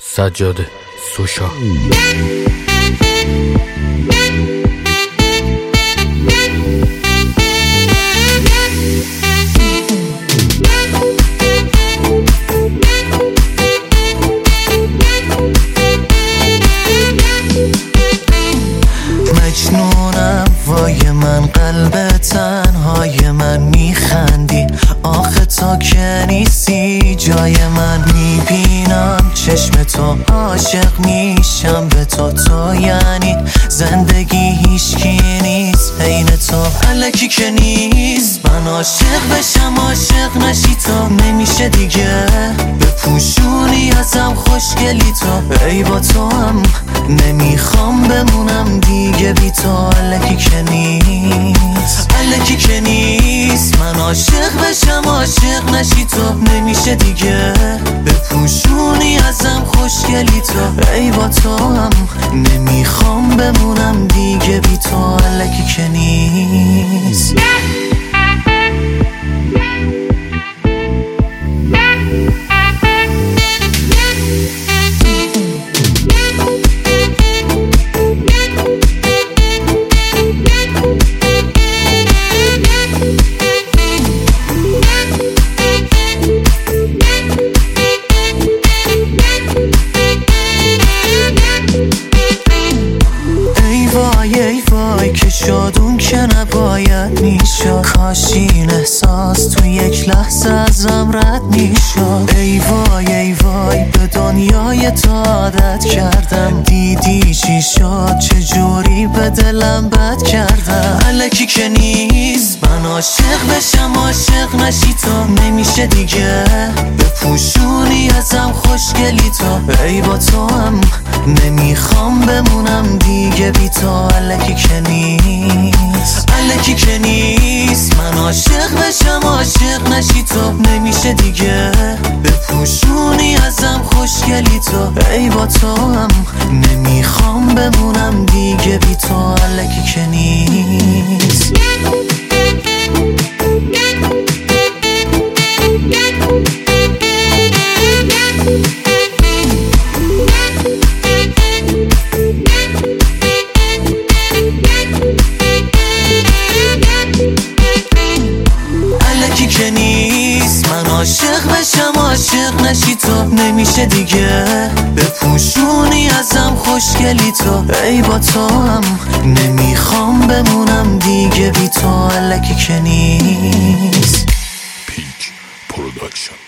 سجاده سوشا. مجنونم وای من، قلب تنهای من، میخندی آخه تو که نیستی جای من. میبینم چشم تو، عاشق میشم به تو. تو یعنی زندگی، هیچکی نیست عین تو. الکی که نیست من عاشق بشم، عاشق نشی تو. نمیشه دیگه بپوشونی ازم خوشگلی تو. ای با تو هم نمیخوام بمونم دیگه بی تو. الکی که نیست، الکی که نیست من عاشق بشم، عاشق نشی تو. نمیشه دیگه بپوشونی ازم خوشگلی تو. ای با تو هم نمیخوام بمونم دیگه بی تو. الکی که نیست. ای وای که شد اون که نباید میشد. کاش این احساس تو یک لحظه ازم رد میشد. ای وای به دنیای تو عادت کردم. دیدی چی شد، چه جوری به دلم بد کردم. الکی که نیست من عاشق بشم، عاشق نشی تو. نمیشه دیگه بپوشونی ازم خوشگلی تو. ای با تو هم نمیخوام بمونم دیگه بی تو. الکی که نیست، الکی که نیست من عاشق بشم، عاشق نشی تو. نمیشه دیگه بپوشونی ازم خوشگلی تو. ای با تو هم نمیخوام بمونم دیگه بی تو. الکی که نیست. که نیست من عاشق بشم، عاشق نشی تو. نمیشه دیگه بپوشونی ازم خوشگلی تو. ای با تو هم نمیخوام بمونم دیگه بی تو. الکی که نیست. پیک پروداکشن.